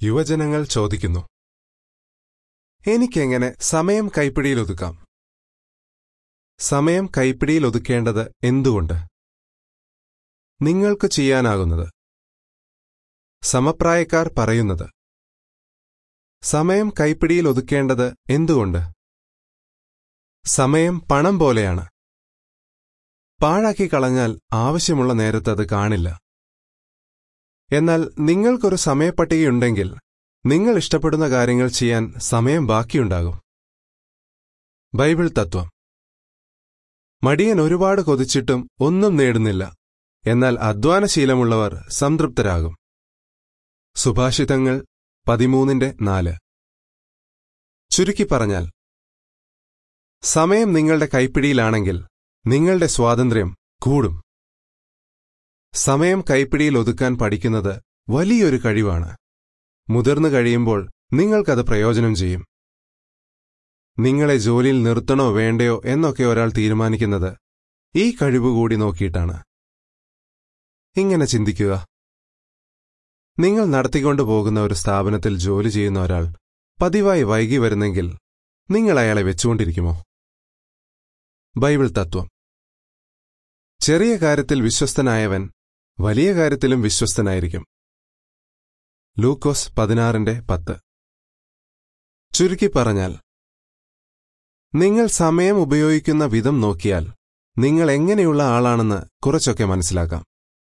യുവജനങ്ങൾ ചോദിക്കുന്നു, എനിക്കെങ്ങനെ സമയം കൈപ്പിടിയിലൊതുക്കാം? സമയം കൈപ്പിടിയിലൊതുക്കേണ്ടത് എന്തുകൊണ്ട്? നിങ്ങൾക്ക് ചെയ്യാനാകുന്നത്. സമപ്രായക്കാർ പറയുന്നത്. സമയം കൈപ്പിടിയിലൊതുക്കേണ്ടത് എന്തുകൊണ്ട്? സമയം പണം പോലെയാണ്. പാഴാക്കി കളഞ്ഞാൽ ആവശ്യമുള്ള നേരത്ത് അത് കാണില്ല. എന്നാൽ നിങ്ങൾക്കൊരു സമയപ്പട്ടികയുണ്ടെങ്കിൽ നിങ്ങൾ ഇഷ്ടപ്പെടുന്ന കാര്യങ്ങൾ ചെയ്യാൻ സമയം ബാക്കിയുണ്ടാകും. ബൈബിൾ തത്വം. മടിയൻ ഒരുപാട് കൊതിച്ചിട്ടും ഒന്നും നേടുന്നില്ല, എന്നാൽ അധ്വാനശീലമുള്ളവർ സംതൃപ്തരാകും. സുഭാഷിതങ്ങൾ 13:4. ചുരുക്കി പറഞ്ഞാൽ, സമയം നിങ്ങളുടെ കൈപ്പിടിയിലാണെങ്കിൽ നിങ്ങളുടെ സ്വാതന്ത്ര്യം കൂടും. സമയം കൈപ്പിടിയിൽ ഒതുക്കാൻ പഠിക്കുന്നത് വലിയൊരു കഴിവാണ്. മുതിർന്നു കഴിയുമ്പോൾ നിങ്ങൾക്കത് പ്രയോജനം ചെയ്യും. നിങ്ങളെ ജോലിയിൽ നിർത്തണോ വേണ്ടയോ എന്നൊക്കെ ഒരാൾ തീരുമാനിക്കുന്നത് ഈ കഴിവുകൂടി നോക്കിയിട്ടാണ്. ഇങ്ങനെ ചിന്തിക്കുക. നിങ്ങൾ നടത്തിക്കൊണ്ടുപോകുന്ന ഒരു സ്ഥാപനത്തിൽ ജോലി ചെയ്യുന്ന ഒരാൾ പതിവായി വൈകി വരുന്നെങ്കിൽ നിങ്ങൾ അയാളെ വെച്ചുകൊണ്ടിരിക്കുമോ? ബൈബിൾ തത്വം. ചെറിയ കാര്യത്തിൽ വിശ്വസ്തനായവൻ വലിയ കാര്യത്തിലും വിശ്വസ്തനായിരിക്കും. ലൂക്കോസ് 16:10. ചുരുക്കി പറഞ്ഞാൽ, നിങ്ങൾ സമയം ഉപയോഗിക്കുന്ന വിധം നോക്കിയാൽ നിങ്ങൾ എങ്ങനെയുള്ള ആളാണെന്ന് കുറച്ചൊക്കെ മനസ്സിലാക്കാം.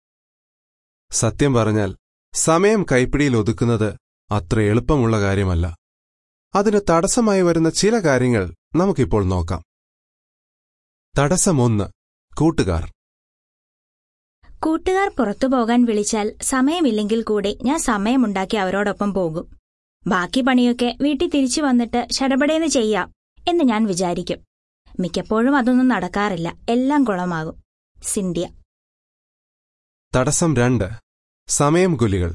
സത്യം പറഞ്ഞാൽ സമയം കൈപ്പിടിയിൽ ഒതുക്കുന്നത് അത്ര എളുപ്പമുള്ള കാര്യമല്ല. അതിന് തടസ്സമായി വരുന്ന ചില കാര്യങ്ങൾ നമുക്കിപ്പോൾ നോക്കാം. തടസ്സം 1. കൂട്ടുകാർ. കൂട്ടുകാർ പുറത്തുപോകാൻ വിളിച്ചാൽ സമയമില്ലെങ്കിൽ കൂടി ഞാൻ സമയമുണ്ടാക്കി അവരോടൊപ്പം പോകും. ബാക്കി പണിയൊക്കെ വീട്ടിൽ തിരിച്ചു വന്നിട്ട് ശടപടേന്ന് ചെയ്യാം എന്ന് ഞാൻ വിചാരിക്കും. മിക്കപ്പോഴും അതൊന്നും നടക്കാറില്ല. എല്ലാം കുളമാകും. സിന്ധ്യ. തടസ്സം 2. സമയം കുലികൾ.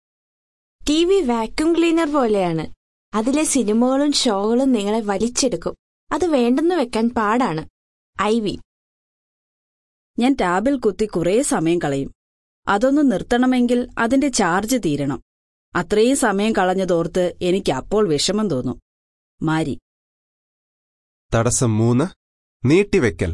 TV വാക്യൂം ക്ലീനർ പോലെയാണ്. അതിലെ സിനിമകളും ഷോകളും നിങ്ങളെ വലിച്ചെടുക്കും. അത് വേണ്ടെന്ന് വെക്കാൻ പാടാണ്. ഐവി. ഞാൻ ടാബിൽ കുത്തി കുറേ സമയം കളയും. അതൊന്ന് നിർത്തണമെങ്കിൽ അതിന്റെ ചാർജ് തീരണം. അത്രയും സമയം കളഞ്ഞതോർത്ത് എനിക്ക് അപ്പോൾ വിഷമം തോന്നും. മാരി. തടസ്സം 3. നീട്ടിവെക്കൽ.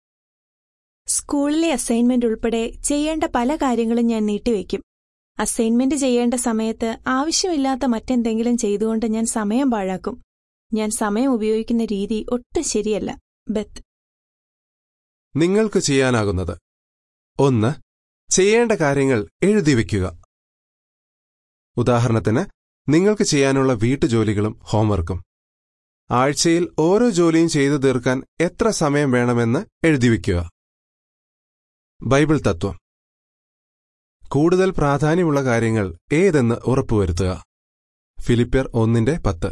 സ്കൂളിലെ അസൈൻമെന്റ് ഉൾപ്പെടെ ചെയ്യേണ്ട പല കാര്യങ്ങളും ഞാൻ നീട്ടിവെക്കും. അസൈൻമെന്റ് ചെയ്യേണ്ട സമയത്ത് ആവശ്യമില്ലാത്ത മറ്റെന്തെങ്കിലും ചെയ്തുകൊണ്ട് ഞാൻ സമയം പാഴാക്കും. ഞാൻ സമയം ഉപയോഗിക്കുന്ന രീതി ഒട്ടും ശരിയല്ല. ബെത്ത്. നിങ്ങൾക്ക് ചെയ്യാനാകുന്നത്. 1. ചെയ്യേണ്ട കാര്യങ്ങൾ എഴുതിവെക്കുക. ഉദാഹരണത്തിന്, നിങ്ങൾക്ക് ചെയ്യാനുള്ള വീട്ടുജോലികളും ഹോംവർക്കും. ആഴ്ചയിൽ ഓരോ ജോലിയും ചെയ്തു തീർക്കാൻ എത്ര സമയം വേണമെന്ന് എഴുതിവെക്കുക. ബൈബിൾ തത്വം. കൂടുതൽ പ്രാധാന്യമുള്ള കാര്യങ്ങൾ ഏതെന്ന് ഉറപ്പുവരുത്തുക. ഫിലിപ്പ്യർ 1:10.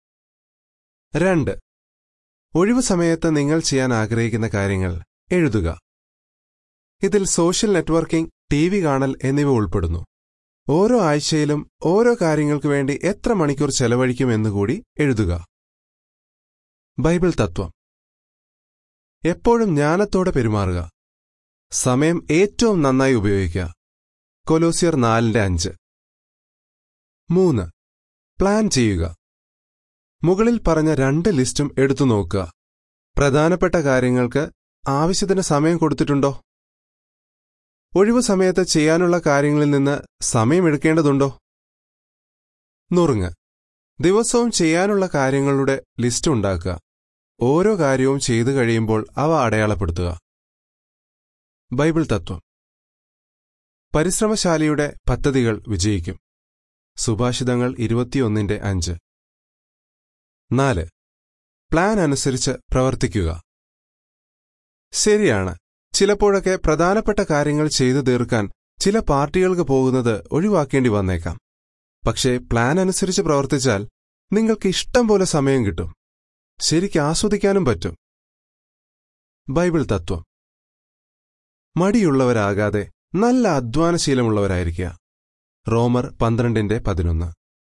2. ഒഴിവു സമയത്ത് നിങ്ങൾ ചെയ്യാൻ ആഗ്രഹിക്കുന്ന കാര്യങ്ങൾ എഴുതുക. ഇതിൽ സോഷ്യൽ നെറ്റ്വർക്കിംഗ്, TV കാണൽ എന്നിവ ഉൾപ്പെടുന്നു. ഓരോ ആഴ്ചയിലും ഓരോ കാര്യങ്ങൾക്കു വേണ്ടി എത്ര മണിക്കൂർ ചെലവഴിക്കുമെന്നുകൂടി എഴുതുക. ബൈബിൾ തത്വം. എപ്പോഴും ജ്ഞാനത്തോടെ പെരുമാറുക. സമയം ഏറ്റവും നന്നായി ഉപയോഗിക്കുക. കൊലോസ്യർ 4:5. 3. പ്ലാൻ ചെയ്യുക. മുകളിൽ പറഞ്ഞ 2 ലിസ്റ്റും എടുത്തു നോക്കുക. പ്രധാനപ്പെട്ട കാര്യങ്ങൾക്ക് ആവശ്യത്തിന് സമയം കൊടുത്തിട്ടുണ്ടോ? ഒഴിവു സമയത്ത് ചെയ്യാനുള്ള കാര്യങ്ങളിൽ നിന്ന് സമയമെടുക്കേണ്ടതുണ്ടോ? നുറുങ്ങ്. ദിവസവും ചെയ്യാനുള്ള കാര്യങ്ങളുടെ ലിസ്റ്റ് ഉണ്ടാക്കുക. ഓരോ കാര്യവും ചെയ്തു കഴിയുമ്പോൾ അവ അടയാളപ്പെടുത്തുക. ബൈബിൾ തത്വം. പരിശ്രമശാലിയുടെ പദ്ധതികൾ വിജയിക്കും. സുഭാഷിതങ്ങൾ 21:5. 4. പ്ലാൻ അനുസരിച്ച് പ്രവർത്തിക്കുക. ശരിയാണ്, ചിലപ്പോഴൊക്കെ പ്രധാനപ്പെട്ട കാര്യങ്ങൾ ചെയ്തു തീർക്കാൻ ചില പാർട്ടികൾക്ക് പോകുന്നത് ഒഴിവാക്കേണ്ടി വന്നേക്കാം. പക്ഷേ പ്ലാൻ അനുസരിച്ച് പ്രവർത്തിച്ചാൽ നിങ്ങൾക്ക് ഇഷ്ടം പോലെ സമയം കിട്ടും. ശരിക്ക് ആസ്വദിക്കാനും പറ്റും. ബൈബിൾ തത്വം. മടിയുള്ളവരാകാതെ നല്ല അധ്വാനശീലമുള്ളവരായിരിക്കുക. റോമർ 12:11.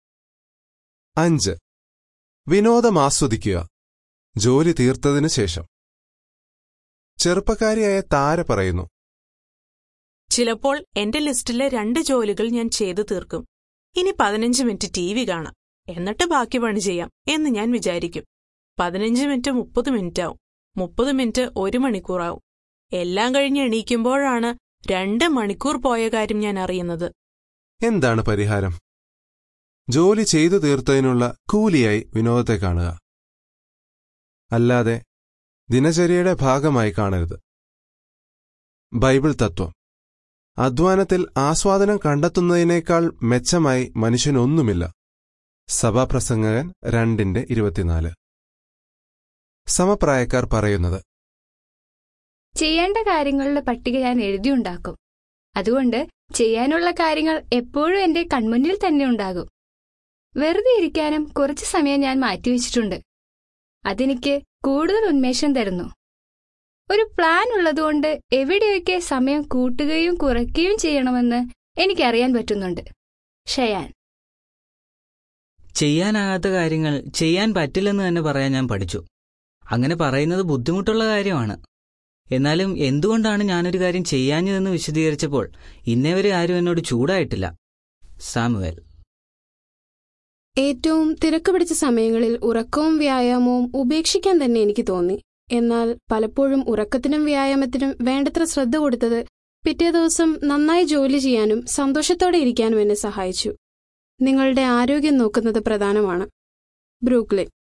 5. വിനോദം ആസ്വദിക്കുക. ജോലി തീർത്തതിനു ശേഷം. ചെറുപ്പക്കാരിയായ താര പറയുന്നു, ചിലപ്പോൾ എന്റെ ലിസ്റ്റിലെ 2 ജോലികൾ ഞാൻ ചെയ്തു തീർക്കും. ഇനി 15 മിനിറ്റ് TV കാണാം, എന്നിട്ട് ബാക്കി പണി ചെയ്യാം എന്ന് ഞാൻ വിചാരിക്കും. 15 മിനിറ്റ് 30 മിനിറ്റ് ആവും, 30 മിനിറ്റ് 1 മണിക്കൂറാവും. എല്ലാം കഴിഞ്ഞ് എണീക്കുമ്പോഴാണ് 2 മണിക്കൂർ പോയ കാര്യം ഞാൻ അറിയുന്നത്. എന്താണ് പരിഹാരം? ജോലി ചെയ്തു തീർത്തതിനുള്ള കൂലിയായി വിനോദത്തെ കാണുക, അല്ലാതെ ദിനചര്യയുടെ ഭാഗമായി കാണരുത്. ബൈബിൾ തത്വം: അധ്വാനത്തിൽ ആസ്വാദനം കണ്ടെത്തുന്നതിനേക്കാൾ മെച്ചമായി മനുഷ്യനൊന്നുമില്ല. സഭാപ്രസംഗകൻ 2:24. സമപ്രായക്കാർ പറയുന്നത്: ചെയ്യേണ്ട കാര്യങ്ങളുടെ പട്ടിക ഞാൻ എഴുതിയുണ്ടാക്കും. അതുകൊണ്ട് ചെയ്യാനുള്ള കാര്യങ്ങൾ എപ്പോഴും എന്റെ കൺമുന്നിൽ തന്നെ ഉണ്ടാകും. വെറുതെ ഇരിക്കാനും കുറച്ചു സമയം ഞാൻ മാറ്റിവെച്ചിട്ടുണ്ട്. അതെനിക്ക് കൂടുതൽ ഉന്മേഷം തരുന്നു. ഒരു പ്ലാൻ ഉള്ളതുകൊണ്ട് എവിടെയൊക്കെ സമയം കൂട്ടുകയും കുറയ്ക്കുകയും ചെയ്യണമെന്ന് എനിക്കറിയാൻ പറ്റുന്നുണ്ട്. ഷയാൻ: ചെയ്യാനാകാത്ത കാര്യങ്ങൾ ചെയ്യാൻ പറ്റില്ലെന്ന് തന്നെ പറയാൻ ഞാൻ പഠിച്ചു. അങ്ങനെ പറയുന്നത് ബുദ്ധിമുട്ടുള്ള കാര്യമാണ്. എന്നാലും എന്തുകൊണ്ടാണ് ഞാനൊരു കാര്യം ചെയ്യാഞ്ഞതെന്ന് വിശദീകരിച്ചപ്പോൾ ഇന്നേവരെ ആരും എന്നോട് ചൂടായിട്ടില്ല. സാമുവേൽ: ഏറ്റവും തിരക്ക് പിടിച്ച സമയങ്ങളിൽ ഉറക്കവും വ്യായാമവും ഉപേക്ഷിക്കാൻ തന്നെ എനിക്ക് തോന്നി. എന്നാൽ പലപ്പോഴും ഉറക്കത്തിനും വ്യായാമത്തിനും വേണ്ടത്ര ശ്രദ്ധ കൊടുത്തത് പിറ്റേ ദിവസം നന്നായി ജോലി ചെയ്യാനും സന്തോഷത്തോടെ ഇരിക്കാനും എന്നെ സഹായിച്ചു. നിങ്ങളുടെ ആരോഗ്യം നോക്കുന്നത് പ്രധാനമാണ്. ബ്രൂക്ലിൻ.